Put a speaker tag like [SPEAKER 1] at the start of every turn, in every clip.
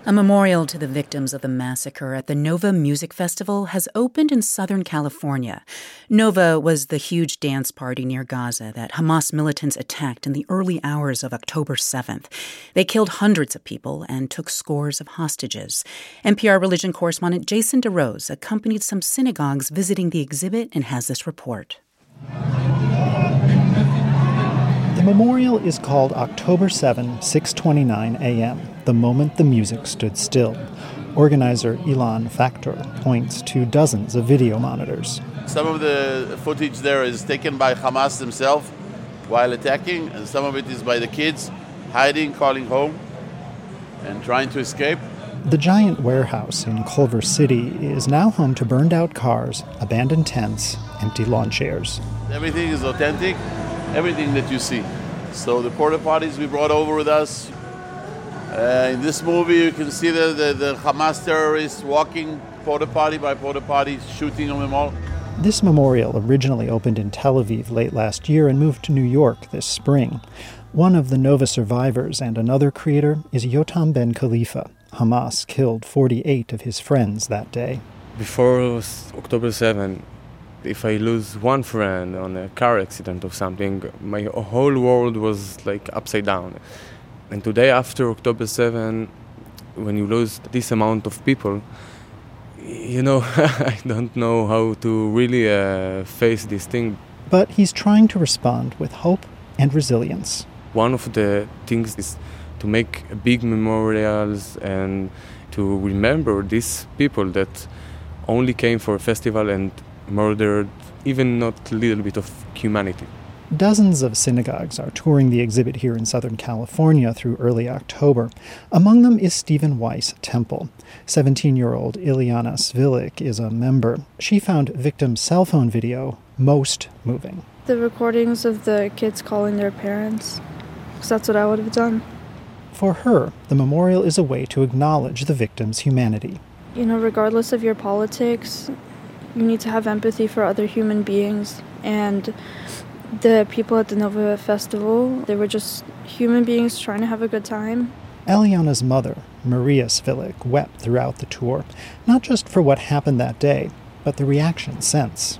[SPEAKER 1] A memorial to the victims of the massacre at the Nova Music Festival has opened in Southern California. Nova was the huge dance party near Gaza that Hamas militants attacked in the early hours of October 7th. They killed hundreds of people and took scores of hostages. NPR religion correspondent Jason DeRose accompanied some synagogues visiting the exhibit and has this report.
[SPEAKER 2] The memorial is called October 7, 6:29 a.m., the moment the music stood still. Organizer Ilan Factor points to dozens of video monitors.
[SPEAKER 3] Some of the footage there is taken by Hamas themselves while attacking, and some of it is by the kids hiding, calling home, and trying to escape.
[SPEAKER 2] The giant warehouse in Culver City is now home to burned-out cars, abandoned tents, empty lawn chairs.
[SPEAKER 3] Everything is authentic, everything that you see. So the porta potties we brought over with us. In this movie, you can see the Hamas terrorists walking porta potty by porta potty, shooting on them all.
[SPEAKER 2] This memorial originally opened in Tel Aviv late last year and moved to New York this spring. One of the Nova survivors and another creator is Yotam Ben Khalifa. Hamas killed 48 of his friends that day.
[SPEAKER 4] Before October 7, if I lose one friend on a car accident or something, my whole world was like upside down. And today, after October 7, when you lose this amount of people, I don't know how to really face this thing.
[SPEAKER 2] But he's trying to respond with hope and resilience.
[SPEAKER 4] One of the things is to make big memorials and to remember these people that only came for a festival and murdered even not a little bit of humanity.
[SPEAKER 2] Dozens of synagogues are touring the exhibit here in Southern California through early October. Among them is Stephen Weiss Temple. 17-year-old Ilyana Svilik is a member. She found victims' cell phone video most moving.
[SPEAKER 5] The recordings of the kids calling their parents, because that's what I would have done.
[SPEAKER 2] For her, the memorial is a way to acknowledge the victims' humanity.
[SPEAKER 5] Regardless of your politics, you need to have empathy for other human beings. And the people at the Nova Festival, they were just human beings trying to have a good time.
[SPEAKER 2] Eliana's mother, Maria Svilik, wept throughout the tour, not just for what happened that day, but the reaction since.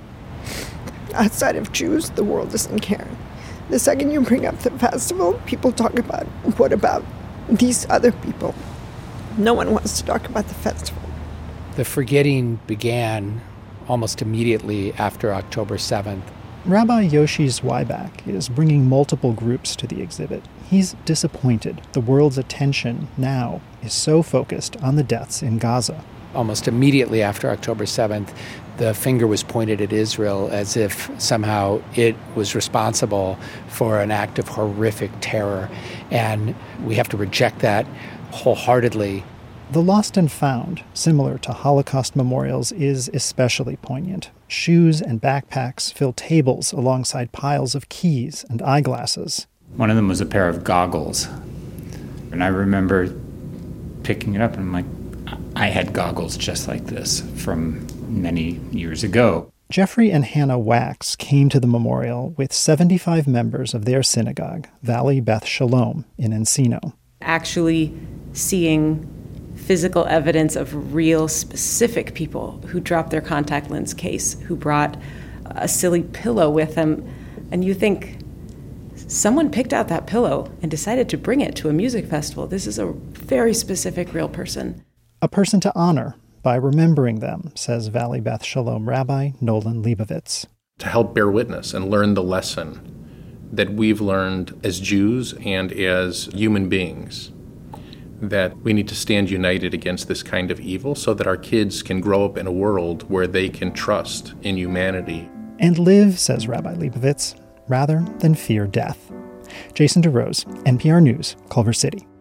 [SPEAKER 6] Outside of Jews, the world doesn't care. The second you bring up the festival, people talk about, what about these other people? No one wants to talk about the festival.
[SPEAKER 7] The forgetting began almost immediately after October 7th.
[SPEAKER 2] Rabbi Yoshi Zweiback is bringing multiple groups to the exhibit. He's disappointed the world's attention now is so focused on the deaths in Gaza.
[SPEAKER 7] Almost immediately after October 7th, the finger was pointed at Israel as if somehow it was responsible for an act of horrific terror. And we have to reject that wholeheartedly.
[SPEAKER 2] The lost and found, similar to Holocaust memorials, is especially poignant. Shoes and backpacks fill tables alongside piles of keys and eyeglasses.
[SPEAKER 8] One of them was a pair of goggles. And I remember picking it up and I'm like, I had goggles just like this from many years ago.
[SPEAKER 2] Jeffrey and Hannah Wax came to the memorial with 75 members of their synagogue, Valley Beth Shalom, in Encino.
[SPEAKER 9] Actually seeing physical evidence of real specific people who dropped their contact lens case, who brought a silly pillow with them, and you think, someone picked out that pillow and decided to bring it to a music festival. This is a very specific real person.
[SPEAKER 2] A person to honor by remembering them, says Valley Beth Shalom Rabbi Nolan Leibovitz.
[SPEAKER 10] To help bear witness and learn the lesson that we've learned as Jews and as human beings, that we need to stand united against this kind of evil so that our kids can grow up in a world where they can trust in humanity.
[SPEAKER 2] And live, says Rabbi Leibovitz, rather than fear death. Jason DeRose, NPR News, Culver City.